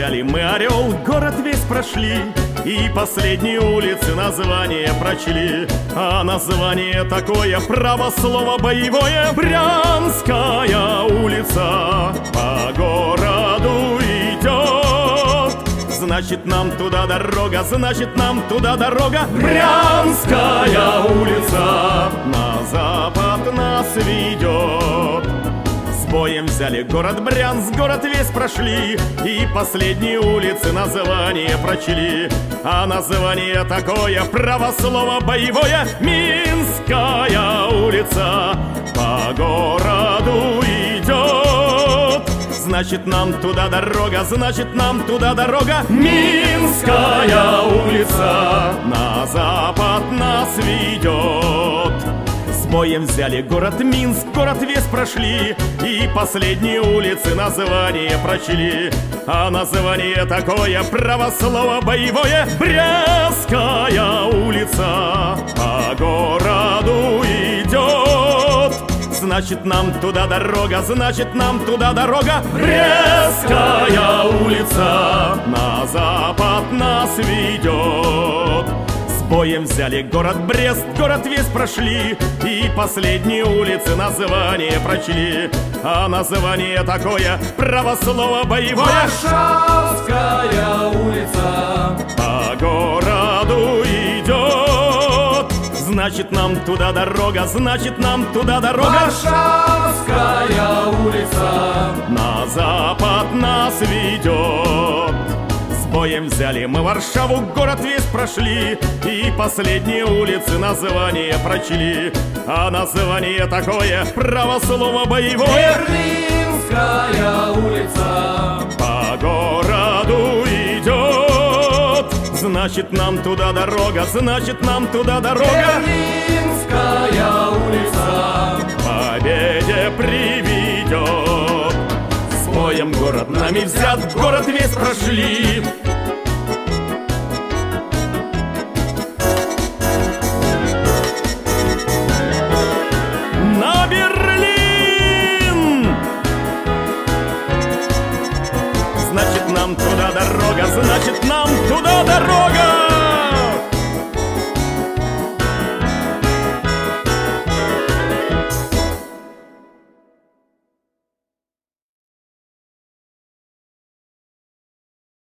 взяли мы Орел, город весь прошли, и последние улицы название прочли. А название такое, право слово боевое: Брянская улица по городу идет. Значит, нам туда дорога, значит, нам туда дорога. Брянская улица на запад нас ведет. С боем взяли город Брянск, город весь прошли, и последние улицы название прочли. А название такое, право слово боевое: Минская улица по городу идет. Значит, нам туда дорога, значит, нам туда дорога. Минская улица на запад нас ведет. С боем взяли город Минск, город весь прошли, и последние улицы название прочли. А название такое, право слово боевое: Брестская улица по городу идет. Значит, нам туда дорога, значит, нам туда дорога. Брестская улица на запад нас ведет. С боем взяли город Брест, город весь прошли, и последние улицы название прочли. А название такое, право слово боевое: Варшавская улица по городу идет. Значит, нам туда дорога, значит, нам туда дорога. Варшавская улица На запад нас ведет. С боем взяли мы Варшаву, город весь прошли, и последние улицы название прочли. А название такое, право слово боевое: Берлинская улица по городу идет. Значит, нам туда дорога, значит, нам туда дорога. Берлинская улица К победе приведет. С боем город нами взят, город весь прошли. На Берлин! Значит, нам туда дорога, значит, нам туда дорога.